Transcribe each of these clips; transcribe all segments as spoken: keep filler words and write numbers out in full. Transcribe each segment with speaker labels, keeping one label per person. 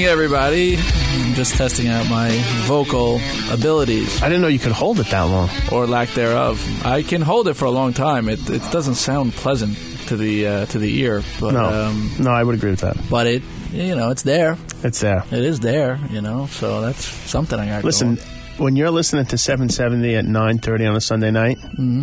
Speaker 1: everybody. I'm just testing out my vocal abilities.
Speaker 2: I didn't know you could hold it that long.
Speaker 1: Or lack thereof. I can hold it for a long time. It it doesn't sound pleasant to the uh, to the ear. But,
Speaker 2: no,
Speaker 1: um,
Speaker 2: no, I would agree with that.
Speaker 1: But it, you know, it's there.
Speaker 2: It's there.
Speaker 1: It is there, you know, so that's something I got
Speaker 2: Listen,
Speaker 1: going.
Speaker 2: When you're listening to seven seventy at nine thirty on a Sunday night,
Speaker 1: mm-hmm.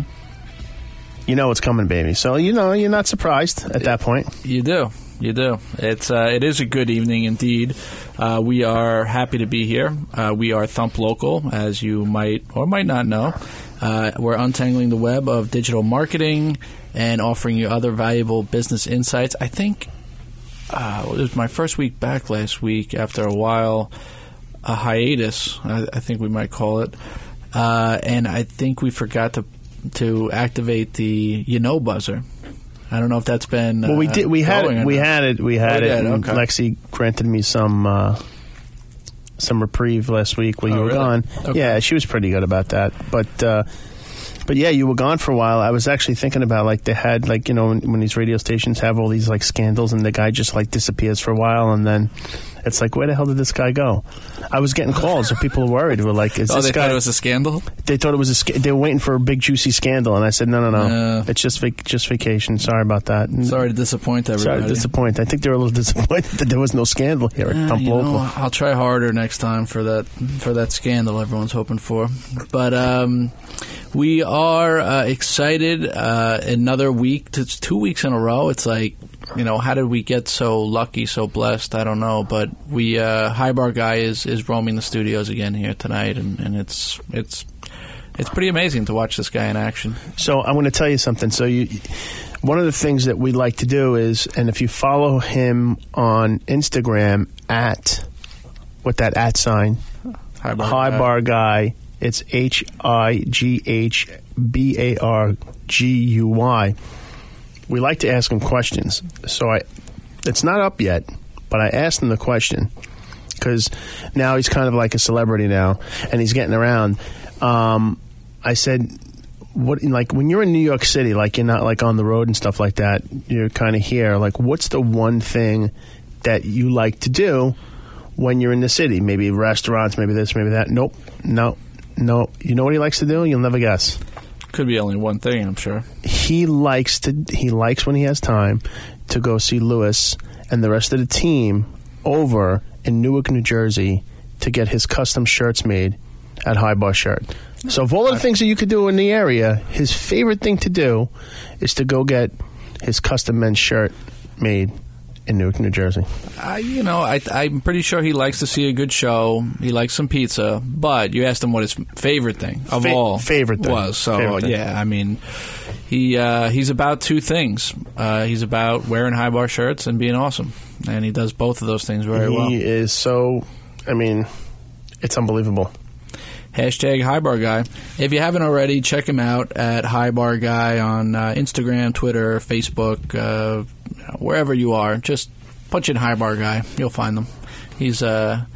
Speaker 2: you know it's coming, baby. So, you know, you're not surprised at that point.
Speaker 1: You do. You do. It's uh, it is a good evening indeed. Uh, we are happy to be here. Uh, we are Thump Local, as you might or might not know. Uh, we're untangling the web of digital marketing and offering you other valuable business insights. I think uh, it was my first week back last week after a while, a hiatus, I, I think we might call it. Uh, and I think we forgot to to activate the you know buzzer. I don't know if that's been. Uh,
Speaker 2: well, we did. We had it. We
Speaker 1: not.
Speaker 2: had it. We had
Speaker 1: oh,
Speaker 2: it.
Speaker 1: Yeah,
Speaker 2: and
Speaker 1: okay.
Speaker 2: Lexi granted me some uh, some reprieve last week when
Speaker 1: oh,
Speaker 2: you were
Speaker 1: really?
Speaker 2: gone.
Speaker 1: Okay.
Speaker 2: Yeah, she was pretty good about that. But uh, but yeah, you were gone for a while. I was actually thinking about like they had like you know when, when these radio stations have all these like scandals and the guy just like disappears for a while and then it's like where the hell did this guy go? I was getting calls and people were worried. Were like, is
Speaker 1: oh,
Speaker 2: this
Speaker 1: they
Speaker 2: guy?
Speaker 1: thought it was a scandal.
Speaker 2: They thought it was a. Sc- they were waiting for a big juicy scandal, and I said, no, no, no.
Speaker 1: Uh,
Speaker 2: it's just vac- just vacation. Sorry about that. And
Speaker 1: sorry to disappoint everybody.
Speaker 2: Sorry to disappoint. I think they were a little disappointed that there was no scandal here at
Speaker 1: uh,
Speaker 2: Thump
Speaker 1: you
Speaker 2: Local.
Speaker 1: know, I'll try harder next time for that for that scandal everyone's hoping for. But um, we are uh, excited. Uh, another week. It's two weeks in a row. It's like, you know, how did we get so lucky, so blessed? I don't know. But we, uh, High Bar Guy is, is roaming the studios again here tonight, and, and it's it's it's pretty amazing to watch this guy in action.
Speaker 2: So I'm going to tell you something. So you, one of the things that we like to do is, and if you follow him on Instagram at with that at sign,
Speaker 1: High Bar,
Speaker 2: High
Speaker 1: Guy.
Speaker 2: Bar Guy. It's H I G H B A R G U Y. We like to ask him questions. So I, it's not up yet, but I asked him the question because now he's kind of like a celebrity now, and he's getting around. Um, I said, "What like when you're in New York City, like you're not like on the road and stuff like that. You're kind of here. Like, what's the one thing that you like to do when you're in the city? Maybe restaurants, maybe this, maybe that. Nope, no, no. You know what he likes to do? You'll never guess."
Speaker 1: Could be only one thing, I'm sure.
Speaker 2: He likes to. He likes when he has time to go see Lewis and the rest of the team over in Newark, New Jersey, to get his custom shirts made at High Bar Shirt. So, of all of the things that you could do in the area, his favorite thing to do is to go get his custom men's shirt made in Newark, New Jersey.
Speaker 1: Uh, you know, I, I'm pretty sure he likes to see a good show. He likes some pizza. But you asked him what his favorite thing of
Speaker 2: Fa-
Speaker 1: all
Speaker 2: favorite thing.
Speaker 1: was. So,
Speaker 2: favorite thing.
Speaker 1: yeah, I mean, he uh, he's about two things. Uh, he's about wearing High Bar shirts and being awesome. And he does both of those things very
Speaker 2: he
Speaker 1: well.
Speaker 2: He is so, I mean, it's unbelievable.
Speaker 1: Hashtag High Bar Guy. If you haven't already, check him out at High Bar Guy on uh, Instagram, Twitter, Facebook, uh, wherever you are. Just punch in High Bar Guy. You'll find them. He's uh,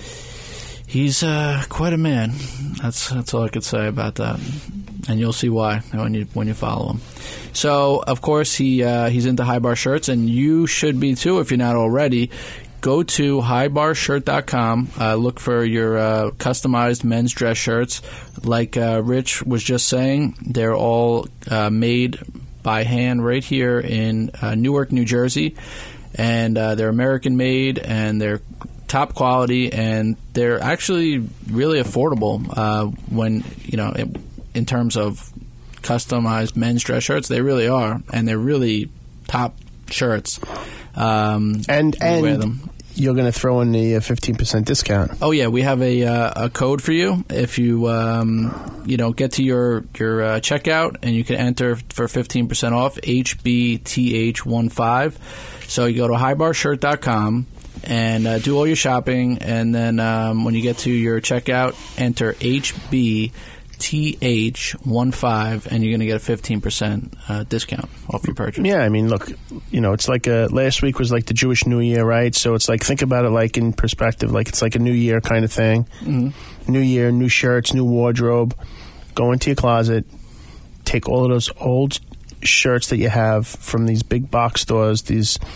Speaker 1: he's uh, quite a man. That's that's all I could say about that. And you'll see why when you when you follow him. So, of course, he uh, he's into High Bar shirts, and you should be too if you're not already. Go to high bar shirt dot com. Uh, look for your uh, customized men's dress shirts. Like uh, Rich was just saying, they're all uh, made by hand right here in uh, Newark, New Jersey. And uh, they're American-made, and they're top quality, and they're actually really affordable uh, when, you know, in, in terms of customized men's dress shirts. They really are, and they're really top shirts. Um,
Speaker 2: and and
Speaker 1: wear them.
Speaker 2: You're going to throw in the fifteen percent discount.
Speaker 1: Oh yeah, we have a uh, a code for you. If you um, you know get to your your uh, checkout, and you can enter for fifteen percent off H B T H fifteen. So you go to high bar shirt dot com and uh, do all your shopping, and then um, when you get to your checkout, enter H B T H fifteen, and you're going to get a fifteen percent uh, discount off your purchase.
Speaker 2: Yeah, I mean, look, you know, it's like a, last week was like the Jewish New Year, right? So it's like, think about it like in perspective, like it's like a New Year kind of thing. Mm-hmm. New Year, new shirts, new wardrobe. Go into your closet, take all of those old shirts that you have from these big box stores, these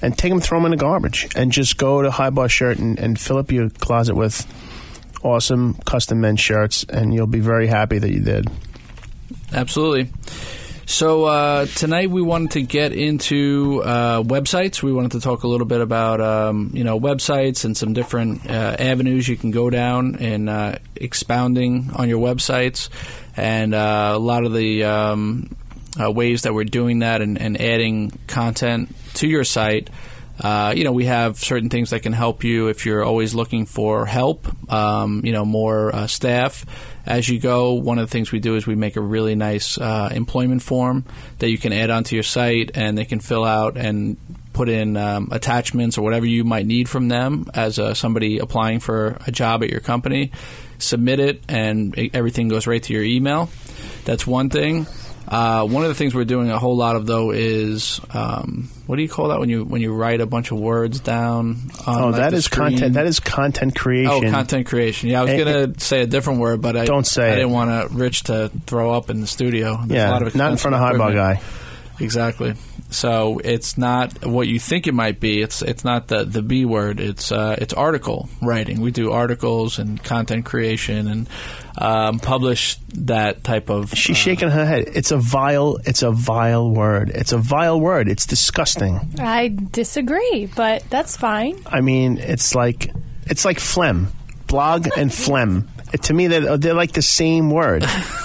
Speaker 2: and take them, throw them in the garbage, and just go to High Bar Shirt and, and fill up your closet with awesome custom men's shirts, and you'll be very happy that you did.
Speaker 1: Absolutely. So uh, tonight we wanted to get into uh, websites. We wanted to talk a little bit about um, you know websites and some different uh, avenues you can go down in uh, expounding on your websites, and uh, a lot of the um, uh, ways that we're doing that and, and adding content to your site. Uh, you know, we have certain things that can help you if you're always looking for help, um, you know, more uh, staff as you go. One of the things we do is we make a really nice uh, employment form that you can add onto your site, and they can fill out and put in um, attachments or whatever you might need from them as uh, somebody applying for a job at your company. Submit it, and it, everything goes right to your email. That's one thing. Uh, one of the things we're doing a whole lot of, though, is um, what do you call that when you when you write a bunch of words down on
Speaker 2: Oh,
Speaker 1: like,
Speaker 2: that
Speaker 1: the
Speaker 2: is
Speaker 1: screen?
Speaker 2: content. That is content creation.
Speaker 1: Oh, content creation. Yeah, I was
Speaker 2: And-
Speaker 1: going to say a different word, but I
Speaker 2: Don't say
Speaker 1: I
Speaker 2: it.
Speaker 1: didn't want to Rich to throw up in the studio. There's
Speaker 2: Yeah,
Speaker 1: a lot of
Speaker 2: not in front of High Bar
Speaker 1: equipment.
Speaker 2: Guy.
Speaker 1: Exactly. So it's not what you think it might be. It's it's not the, the B word. It's uh, it's article writing. We do articles and content creation and um, publish that type of.
Speaker 2: She's
Speaker 1: uh,
Speaker 2: shaking her head. It's a vile. It's a vile word. It's a vile word. It's disgusting.
Speaker 3: I disagree, but that's fine.
Speaker 2: I mean, it's like it's like phlegm, blog and phlegm. It, to me, they're, they're like the same word.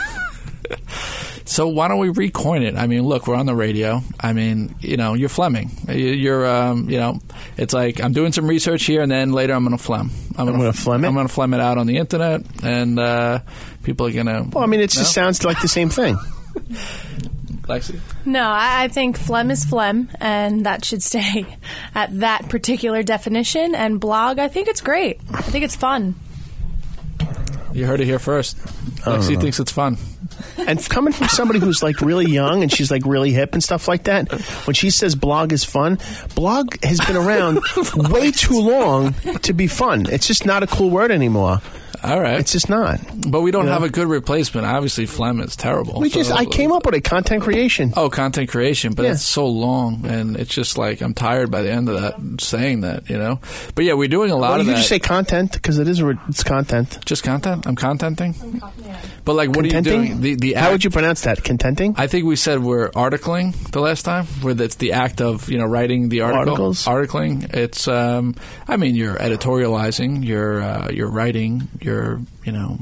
Speaker 1: So why don't we recoin it? I mean, look, we're on the radio. I mean, you know, you're Fleming. You're, um, you know, it's like I'm doing some research here, and then later I'm going to phlegm. I'm
Speaker 2: gonna phlegm it?
Speaker 1: I'm going to phlegm it out on the internet, and uh, people are going to.
Speaker 2: Well, I mean, it just sounds like the same thing.
Speaker 1: Lexi?
Speaker 3: No, I, I think phlegm is phlegm, and that should stay at that particular definition. And blog, I think it's great. I think it's fun.
Speaker 1: You heard it here first. Lexi thinks it's fun.
Speaker 2: And coming from somebody who's like really young and she's like really hip and stuff like that, when she says blog is fun, blog has been around way too long to be fun. It's just not a cool word anymore.
Speaker 1: All right.
Speaker 2: It's just not.
Speaker 1: But we don't
Speaker 2: Yeah.
Speaker 1: have a good replacement. Obviously, phlegm is terrible.
Speaker 2: We just
Speaker 1: So-
Speaker 2: I came up with a content creation.
Speaker 1: Oh, content creation, but
Speaker 2: Yeah.
Speaker 1: it's so long, and it's just like I'm tired by the end of that saying that, you know. But yeah, we're doing a lot
Speaker 2: Well,
Speaker 1: of
Speaker 2: you
Speaker 1: that.
Speaker 2: just say content because it is a- it's content.
Speaker 1: Just content. I'm contenting. But like, what are you
Speaker 2: Contenting?
Speaker 1: doing? The the
Speaker 2: How
Speaker 1: act-
Speaker 2: would you pronounce that? Contenting?
Speaker 1: I think we said we're articling the last time, where that's the act of you know writing the article.
Speaker 2: Articles?
Speaker 1: Articling. It's um, I mean, you're editorializing, you're uh, you're writing, you're you know.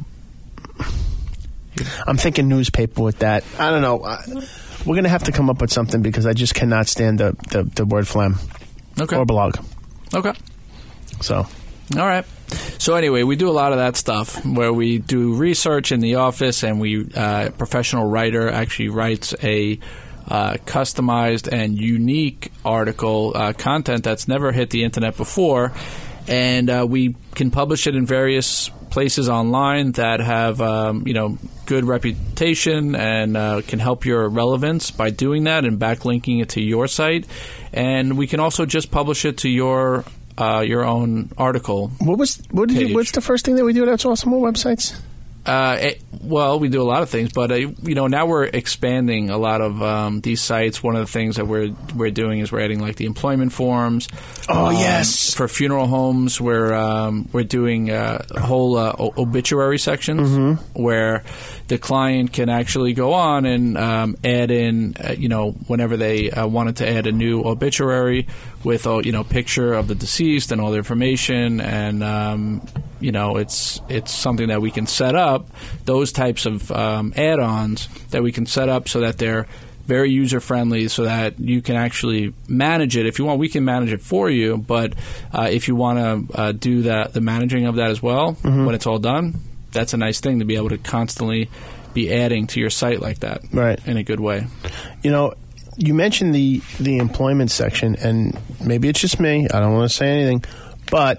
Speaker 2: I'm thinking newspaper with that. I don't know. I, we're going to have to come up with something because I just cannot stand the, the, the word phlegm
Speaker 1: Okay.
Speaker 2: or blog.
Speaker 1: Okay.
Speaker 2: So,
Speaker 1: All right. So anyway, we do a lot of that stuff where we do research in the office, and we uh, a professional writer actually writes a uh, customized and unique article uh, content that's never hit the internet before, and uh, we can publish it in various places online that have um, you know good reputation and uh, can help your relevance by doing that and backlinking it to your site, and we can also just publish it to your uh, your own article.
Speaker 2: what was what did
Speaker 1: Page.
Speaker 2: you, what's the first thing that we do that's awesome with websites?
Speaker 1: Uh, it, well, we do a lot of things, but uh, you know now we're expanding a lot of um, these sites. One of the things that we're we're doing is we're adding like the employment forms.
Speaker 2: Oh,
Speaker 1: Um,
Speaker 2: yes.
Speaker 1: for funeral homes, we're um, we're doing uh, whole uh, o- obituary sections
Speaker 2: Mm-hmm.
Speaker 1: where the client can actually go on and um, add in, uh, you know, whenever they uh, wanted to add a new obituary with a you know picture of the deceased and all the information, and um, you know it's it's something that we can set up. Those types of um, add-ons that we can set up so that they're very user-friendly, so that you can actually manage it. If you want, we can manage it for you, but uh, if you want to uh, do that, the managing of that as well,
Speaker 2: Mm-hmm.
Speaker 1: when it's all done, that's a nice thing to be able to constantly be adding to your site like that,
Speaker 2: Right.
Speaker 1: in a good way.
Speaker 2: You know, you mentioned the the employment section, and maybe it's just me. I don't want to say anything, but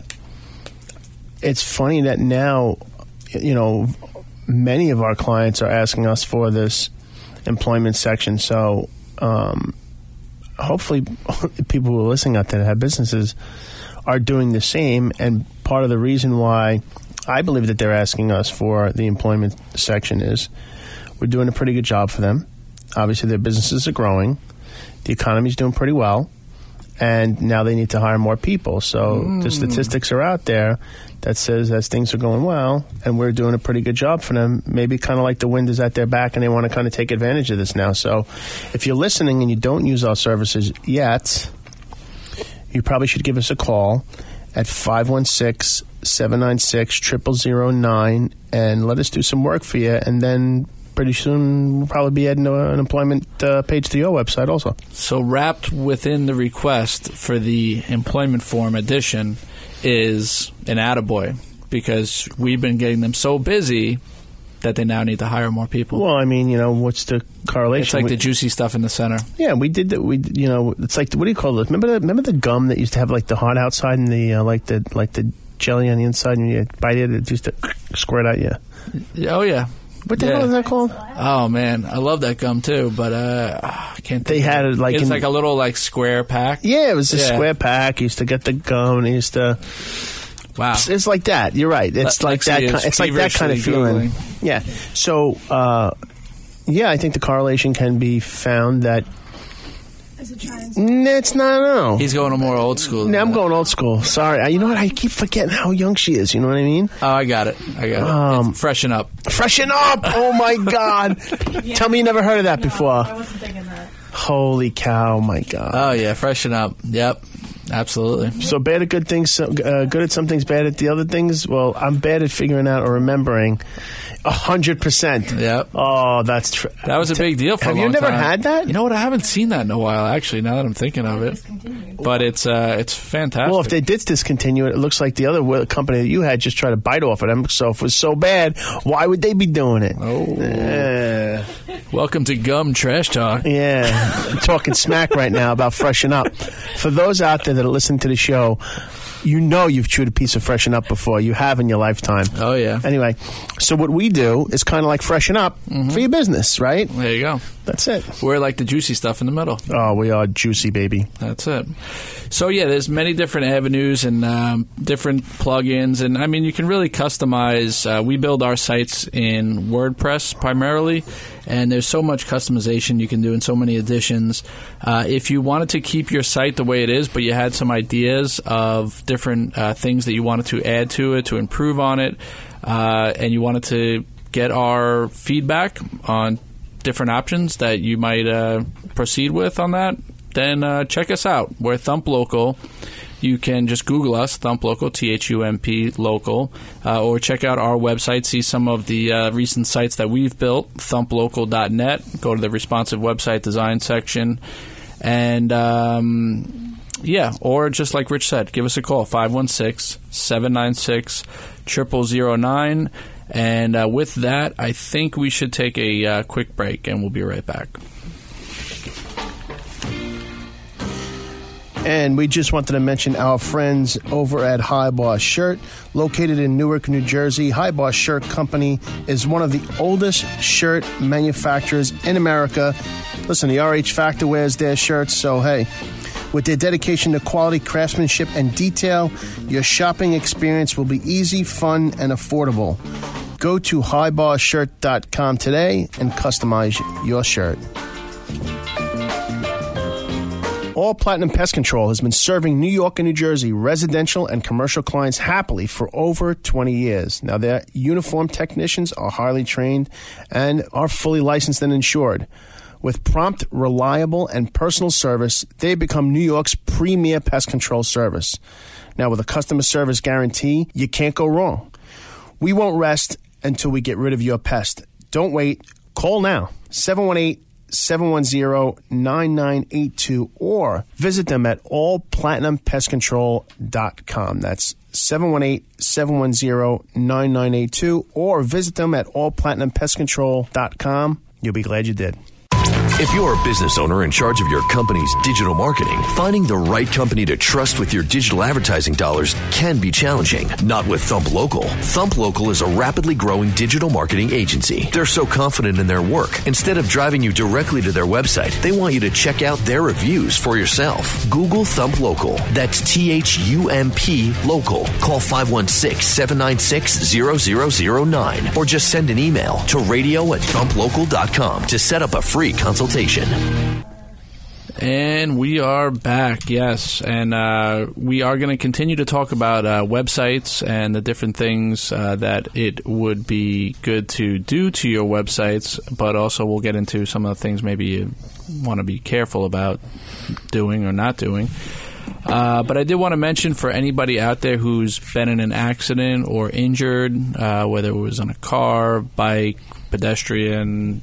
Speaker 2: it's funny that now, you know, many of our clients are asking us for this employment section. So, um, hopefully, people who are listening out there that have businesses are doing the same. And part of the reason why I believe that they're asking us for the employment section is we're doing a pretty good job for them. Obviously, their businesses are growing. The economy's doing pretty well. and now they need to hire more people. So mm. the statistics are out there that says as things are going well, and we're doing a pretty good job for them, maybe kind of like the wind is at their back and they want to kind of take advantage of this now. So if you're listening and you don't use our services yet, you probably should give us a call at five one six, seven nine six, zero zero zero nine and let us do some work for you. And then pretty soon we'll probably be adding an employment uh, page to your website also.
Speaker 1: So wrapped within the request for the employment form addition is an attaboy, because we've been getting them so busy that they now need to hire more people.
Speaker 2: Well, I mean, you know, what's the correlation?
Speaker 1: It's like
Speaker 2: we,
Speaker 1: the juicy stuff in the center.
Speaker 2: Yeah, we did that. We, you know, it's like, what do you call it? Remember the, remember the gum that used to have like the hard outside and the uh, like the like the jelly on the inside, and you bite it, it used to squirt out you.
Speaker 1: Oh yeah.
Speaker 2: What the
Speaker 1: yeah.
Speaker 2: hell is that called?
Speaker 1: Oh man, I love that gum too, but uh, I can't. Think
Speaker 2: they had it like
Speaker 1: it's
Speaker 2: in,
Speaker 1: like a little like square pack.
Speaker 2: Yeah, it was a
Speaker 1: yeah.
Speaker 2: square pack. You used to get the gum, and you used to.
Speaker 1: Wow,
Speaker 2: it's, it's like that. You're right. It's
Speaker 1: Le-
Speaker 2: like that. Kind, it's like that kind of feeling. Googling. Yeah. So, uh, yeah, I think the correlation can be found that.
Speaker 3: Is it trans?
Speaker 2: It's not. No.
Speaker 1: He's going to more old school.
Speaker 2: No, I'm going old school. Sorry. I, you know what? I keep forgetting how young she is. You know what I mean?
Speaker 1: Oh, I got it. I got it. Um, freshen up.
Speaker 2: Freshen up. Oh my God. yeah. Tell me you never heard of that
Speaker 3: no,
Speaker 2: before.
Speaker 3: I wasn't thinking that.
Speaker 2: Holy cow! My God.
Speaker 1: Oh yeah, freshen up. Yep. Absolutely.
Speaker 2: So bad at good things, uh, good at some things, bad at the other things. Well, I'm bad at figuring out or remembering. A hundred percent.
Speaker 1: Yep.
Speaker 2: Oh, that's true.
Speaker 1: That was a big deal for
Speaker 2: Have
Speaker 1: a long
Speaker 2: you never
Speaker 1: time.
Speaker 2: had that?
Speaker 1: You know what? I haven't seen that in a while, actually, now that I'm thinking of it. But it's uh, it's fantastic.
Speaker 2: Well, if they did discontinue it, it looks like the other company that you had just tried to bite off of them. So if it was so bad, why would they be doing it?
Speaker 1: Oh.
Speaker 2: Uh,
Speaker 1: Welcome to Gum Trash Talk.
Speaker 2: Yeah. I'm talking smack right now about Freshen Up. For those out there that are listening to the show, you know you've chewed a piece of Freshen Up before. You have in your lifetime.
Speaker 1: Oh, yeah.
Speaker 2: Anyway, so what we do is kind of like Freshen Up mm-hmm. for your business, right?
Speaker 1: There you go.
Speaker 2: That's it.
Speaker 1: We're like the juicy stuff in the middle.
Speaker 2: Oh, we are juicy, baby.
Speaker 1: That's it. So, yeah, there's many different avenues and um, different plugins. And, I mean, you can really customize. Uh, we build our sites in WordPress primarily. And there's so much customization you can do and so many additions. Uh, if you wanted to keep your site the way it is, but you had some ideas of different uh, things that you wanted to add to it, to improve on it, uh, and you wanted to get our feedback on different options that you might uh, proceed with on that, then uh, check us out. We're Thump Local. You can just Google us, Thump Local, T H U M P Local, uh, or check out our website, see some of the uh, recent sites that we've built, thump local dot net. Go to the responsive website design section. And, um, yeah, or just like Rich said, give us a call, five one six, seven nine six, zero zero zero nine. And uh, with that, I think we should take a uh, quick break, and we'll be right back.
Speaker 2: And we just wanted to mention our friends over at High Boss Shirt, located in Newark, New Jersey. High Boss Shirt Company is one of the oldest shirt manufacturers in America. Listen, the R H Factor wears their shirts, so hey, with their dedication to quality craftsmanship and detail, your shopping experience will be easy, fun, and affordable. Go to high boss shirt dot com today and customize your shirt. All Platinum Pest Control has been serving New York and New Jersey residential and commercial clients happily for over twenty years. Now, their uniformed technicians are highly trained and are fully licensed and insured. With prompt, reliable, and personal service, they become New York's premier pest control service. Now, with a customer service guarantee, you can't go wrong. We won't rest until we get rid of your pest. Don't wait. Call now. seven one eight, seven one zero, nine nine eight two or visit them at all platinum pest control dot com. That's seven one eight, seven one zero, nine nine eight two or visit them at all platinum pest control dot com. You'll be glad you did.
Speaker 4: If you're a business owner in charge of your company's digital marketing, finding the right company to trust with your digital advertising dollars can be challenging. Not with Thump Local. Thump Local is a rapidly growing digital marketing agency. They're so confident in their work. Instead of driving you directly to their website, they want you to check out their reviews for yourself. Google Thump Local. That's T H U M P Local. Call five one six, seven nine six, zero zero zero nine or just send an email to radio at thump local dot com to set up a free consultation.
Speaker 1: And we are back, yes. And uh, we are going to continue to talk about uh, websites and the different things uh, that it would be good to do to your websites, but also we'll get into some of the things maybe you want to be careful about doing or not doing. Uh, but I did want to mention for anybody out there who's been in an accident or injured, uh, whether it was on a car, bike, pedestrian,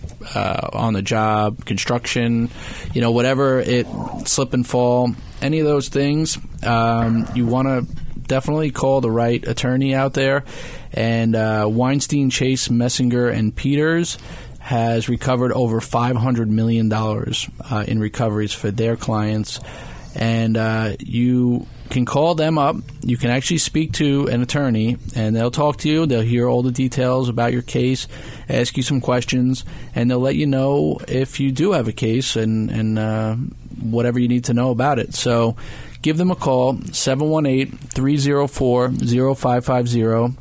Speaker 1: uh, on the job, construction, you know, whatever, it slip and fall, any of those things, um, you want to definitely call the right attorney out there. And uh, Weinstein, Chase, Messinger, and Peters has recovered over five hundred million dollars uh, in recoveries for their clients. And uh, you can call them up. You can actually speak to an attorney, and they'll talk to you. They'll hear all the details about your case, ask you some questions, and they'll let you know if you do have a case and, and uh, whatever you need to know about it. So give them a call, seven one eight, three oh four, oh five five oh.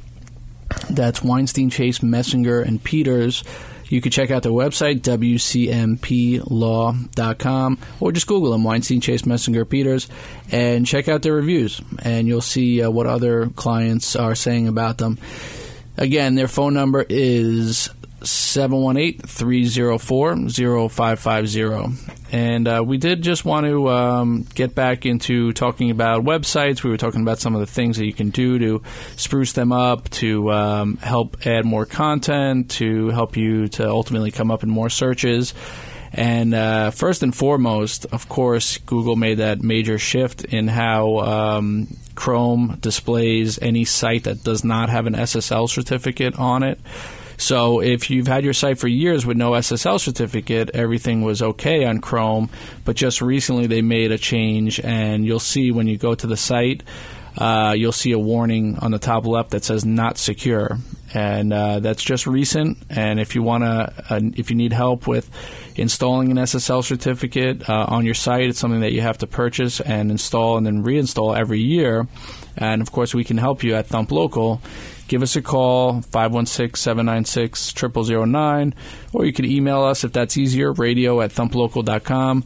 Speaker 1: That's Weinstein, Chase, Messinger, and Peters. You can check out their website, W C M P law dot com, or just Google them, Weinstein, Chase, Messinger, Peters, and check out their reviews, and you'll see uh, what other clients are saying about them. Again, their phone number is seven one eight, three oh four, oh five five oh. And uh, we did just want to um, get back into talking about websites. We were talking about some of the things that you can do to spruce them up, to um, help add more content, to help you to ultimately come up in more searches. And uh, first and foremost, of course, Google made that major shift in how um, Chrome displays any site that does not have an S S L certificate on it. So if you've had your site for years with no S S L certificate, everything was okay on Chrome, but just recently they made a change, and you'll see when you go to the site, uh, you'll see a warning on the top left that says not secure. And uh, that's just recent, and if you want to, uh, if you need help with installing an S S L certificate uh, on your site, it's something that you have to purchase and install and then reinstall every year. And of course, we can help you at Thump Local. Give us a call, five one six, seven nine six, zero zero zero nine, or you can email us if that's easier, radio at thump local dot com,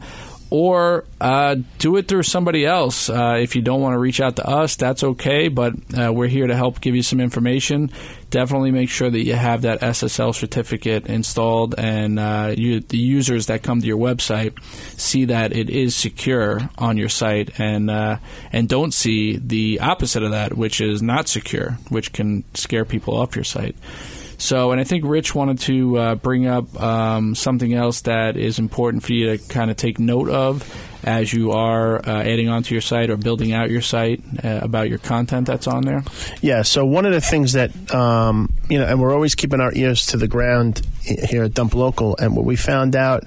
Speaker 1: or uh, do it through somebody else. Uh, if you don't want to reach out to us, that's okay, but uh, we're here to help give you some information. Definitely make sure that you have that S S L certificate installed, and uh, you, the users that come to your website see that it is secure on your site, and uh, and don't see the opposite of that, which is not secure, which can scare people off your site. So, and I think Rich wanted to uh, bring up um, something else that is important for you to kind of take note of as you are uh, adding onto your site or building out your site uh, about your content that's on there.
Speaker 2: Yeah, so one of the things that, um, you know, and we're always keeping our ears to the ground here at Thump Local, and what we found out,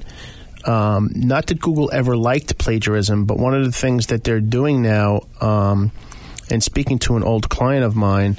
Speaker 2: um, not that Google ever liked plagiarism, but one of the things that they're doing now, um, and speaking to an old client of mine,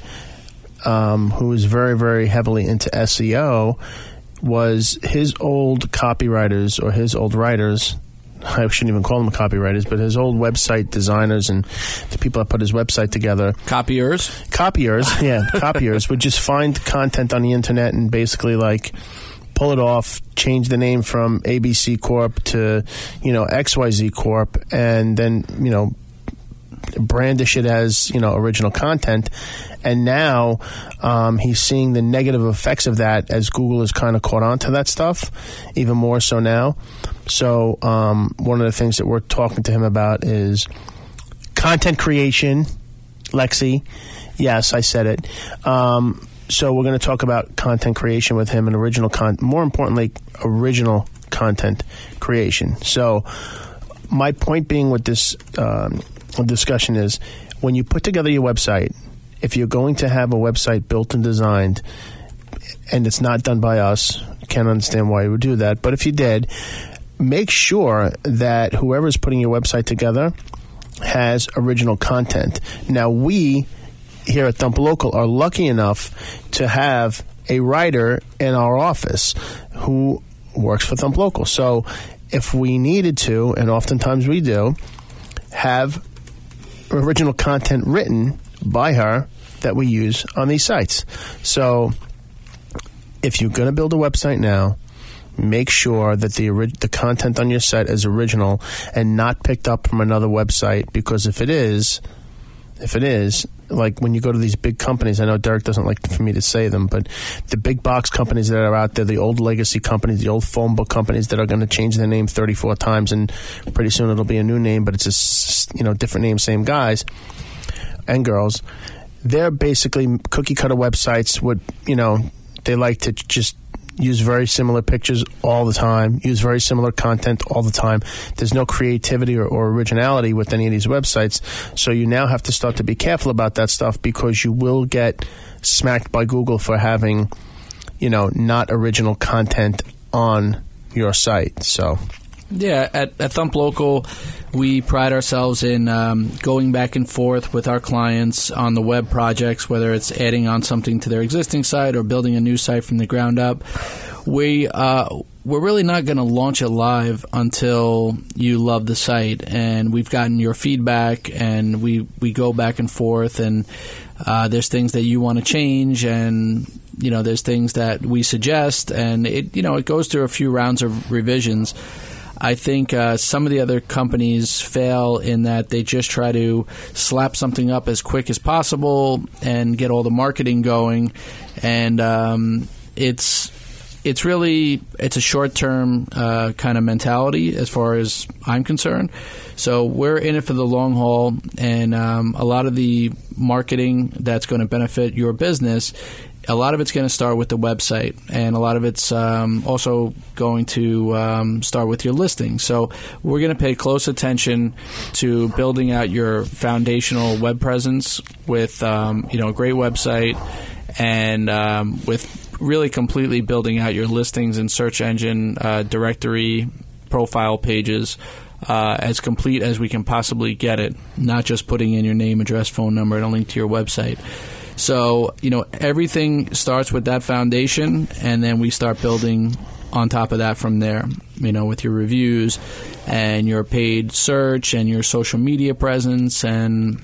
Speaker 2: Um, who was very, very heavily into S E O, was his old copywriters or his old writers. I shouldn't even call them copywriters, but his old website designers and the people that put his website together.
Speaker 1: Copiers?
Speaker 2: Copiers, yeah. Copiers would just find content on the internet and basically like pull it off, change the name from A B C Corp to, you know, X Y Z Corp, and then, you know, brandish it as, you know, original content. And now um, he's seeing the negative effects of that as Google has kind of caught on to that stuff, even more so now. So um, one of the things that we're talking to him about is content creation. Lexi, yes, I said it. Um, so we're going to talk about content creation with him and original content, more importantly, original content creation. So my point being with this um, discussion is when you put together your website, if you're going to have a website built and designed and it's not done by us, can't understand why you would do that, but if you did, make sure that whoever's putting your website together has original content. Now, we here at Thump Local are lucky enough to have a writer in our office who works for Thump Local. So if we needed to, and oftentimes we do, have original content written by her that we use on these sites. So if you're going to build a website now, make sure that the ori- the content on your site is original and not picked up from another website, because if it is, if it is, like when you go to these big companies, I know Derek doesn't like for me to say them, but the big box companies that are out there, the old legacy companies, the old phone book companies that are going to change their name thirty-four times, and pretty soon it'll be a new name, but it's a s- you know different name, same guys and girls. They're basically cookie cutter websites. Would you know? They like to just use very similar pictures all the time, use very similar content all the time. There's no creativity or, or originality with any of these websites. So you now have to start to be careful about that stuff, because you will get smacked by Google for having, you know, not original content on your site. So,
Speaker 1: yeah, at, at Thump Local, we pride ourselves in um, going back and forth with our clients on the web projects, whether it's adding on something to their existing site or building a new site from the ground up. We, uh, we're really not going to launch it live until you love the site, and we've gotten your feedback, and we, we go back and forth, and uh, there's things that you want to change, and you know there's things that we suggest, and it you know it goes through a few rounds of revisions. I think uh, some of the other companies fail in that they just try to slap something up as quick as possible and get all the marketing going, and um, it's it's really it's a short-term uh, kind of mentality as far as I'm concerned. So we're in it for the long haul, and um, a lot of the marketing that's going to benefit your business, a lot of it's going to start with the website, and a lot of it's um, also going to um, start with your listing. So we're going to pay close attention to building out your foundational web presence with um, you know a great website, and um, with really completely building out your listings and search engine uh, directory profile pages uh, as complete as we can possibly get it, not just putting in your name, address, phone number, and a link to your website. So, you know, everything starts with that foundation, and then we start building on top of that from there, you know, with your reviews and your paid search and your social media presence and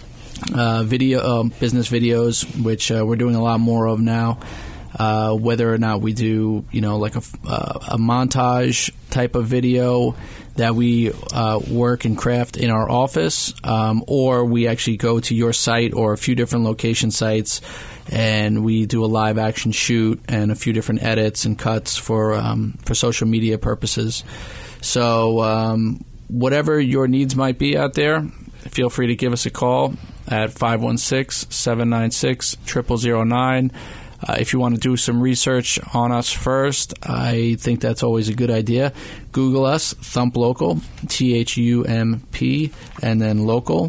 Speaker 1: uh, video uh, business videos, which uh, we're doing a lot more of now. Uh, whether or not we do, you know, like a, uh, a montage type of video that we uh, work and craft in our office, um, or we actually go to your site or a few different location sites, and we do a live action shoot and a few different edits and cuts for um, for social media purposes. So um, whatever your needs might be out there, feel free to give us a call at five one six, seven nine six, zero zero zero nine. Uh, if you want to do some research on us first, I think that's always a good idea. Google us, Thump Local, T H U M P, and then local.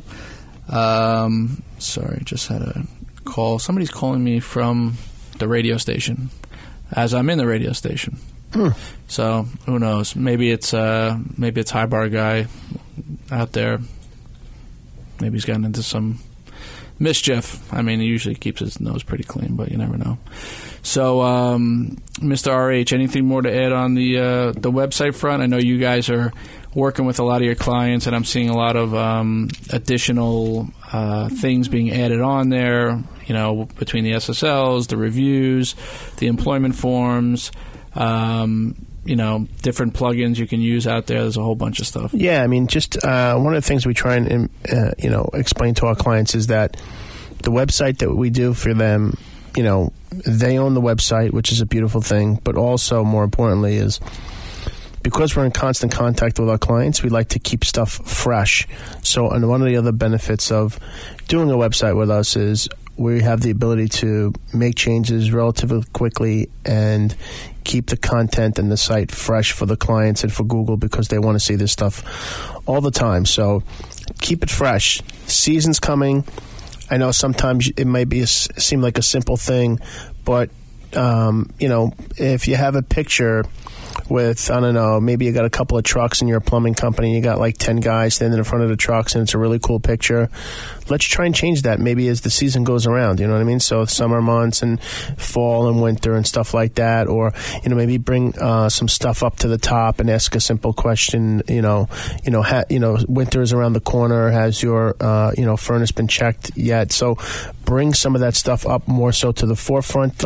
Speaker 1: Um, sorry, just had a call. Somebody's calling me from the radio station as I'm in the radio station. Hmm. So who knows? Maybe it's uh, maybe it's High Bar Guy out there. Maybe he's gotten into some mischief. I mean, he usually keeps his nose pretty clean, but you never know. So, um, Mister R H, anything more to add on the uh, the website front? I know you guys are working with a lot of your clients, and I'm seeing a lot of um, additional uh, things being added on there, you know, between the S S Ls, the reviews, the employment forms, um, you know, different plugins you can use out there. There's a whole bunch of stuff.
Speaker 2: Yeah, I mean, just uh, one of the things we try and, uh, you know, explain to our clients is that the website that we do for them, you know, they own the website, which is a beautiful thing, but also, more importantly, is because we're in constant contact with our clients, we like to keep stuff fresh. So, and one of the other benefits of doing a website with us is we have the ability to make changes relatively quickly and keep the content and the site fresh for the clients and for Google, because they want to see this stuff all the time. So keep it fresh. Season's coming. I know sometimes it might be a, seem like a simple thing, but um, you know, if you have a picture with, I don't know, maybe you got a couple of trucks in your plumbing company, you got like ten guys standing in front of the trucks, and it's a really cool picture. Let's try and change that maybe as the season goes around, you know what I mean? So summer months and fall and winter and stuff like that, or, you know, maybe bring uh, some stuff up to the top and ask a simple question, you know, you know, ha- you know, winter is around the corner, has your, uh, you know, furnace been checked yet? So bring some of that stuff up more so to the forefront. Let's keep this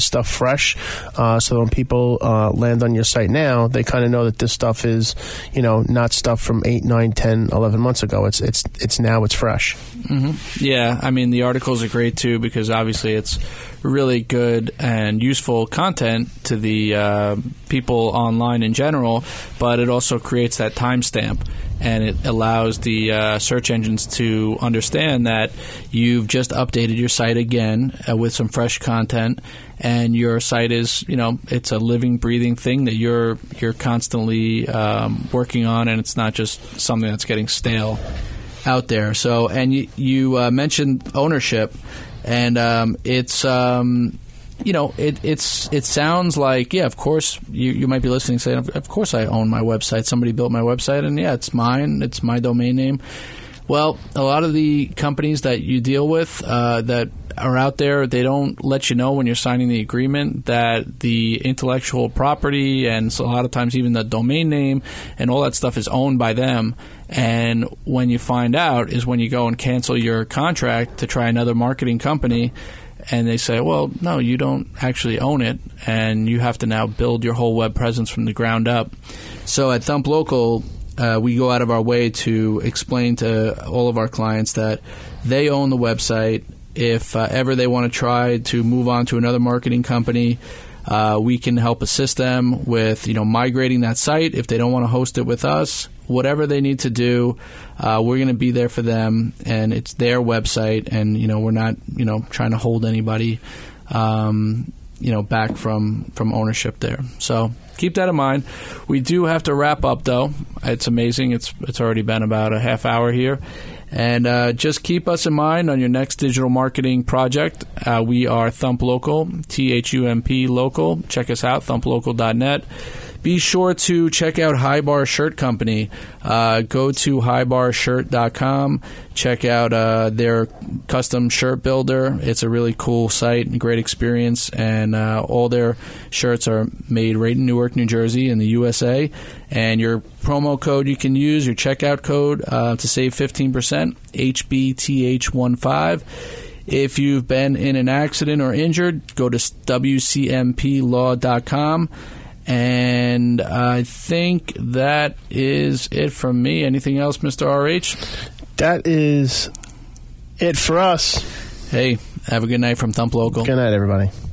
Speaker 2: stuff fresh, uh, so when people uh, land on your site now, they kind of know that this stuff is, you know, not stuff from eight, nine, ten, eleven months ago. It's it's it's now it's fresh.
Speaker 1: Mm-hmm. Yeah, I mean the articles are great too because obviously it's really good and useful content to the uh, people online in general, but it also creates that timestamp. And it allows the uh, search engines to understand that you've just updated your site again uh, with some fresh content, and your site is, you know, it's a living, breathing thing that you're you're constantly um, working on, and it's not just something that's getting stale out there. So, and you, you uh, mentioned ownership, and um, it's. Um, You know, it it's it sounds like, yeah, of course, you, you might be listening saying, of, of course I own my website. Somebody built my website, and yeah, it's mine. It's my domain name. Well, a lot of the companies that you deal with uh, that are out there, they don't let you know when you're signing the agreement that the intellectual property and so a lot of times even the domain name and all that stuff is owned by them. And when you find out is when you go and cancel your contract to try another marketing company. And they say, well, no, you don't actually own it, and you have to now build your whole web presence from the ground up. So at Thump Local, uh, we go out of our way to explain to all of our clients that they own the website. If uh, ever they want to try to move on to another marketing company, uh, we can help assist them with, you know, migrating that site. If they don't want to host it with us, whatever they need to do, uh, we're going to be there for them, and it's their website, and, you know, we're not, you know, trying to hold anybody, um, you know, back from, from ownership there. So keep that in mind. We do have to wrap up, though. It's amazing. It's it's already been about a half hour here. And uh, just keep us in mind on your next digital marketing project. Uh, we are Thump Local, T H U M P Local. Check us out, thump local dot net. Be sure to check out High Bar Shirt Company. Uh, go to high bar shirt dot com. Check out uh, their custom shirt builder. It's a really cool site and great experience. And uh, all their shirts are made right in Newark, New Jersey in the U S A. And your promo code you can use, your checkout code uh, to save fifteen percent, H B T H fifteen. If you've been in an accident or injured, go to W C M P law dot com. And I think that is it from me. Anything else, Mister R H?
Speaker 2: That is it for us.
Speaker 1: Hey, have a good night from Thump Local.
Speaker 2: Good night, everybody.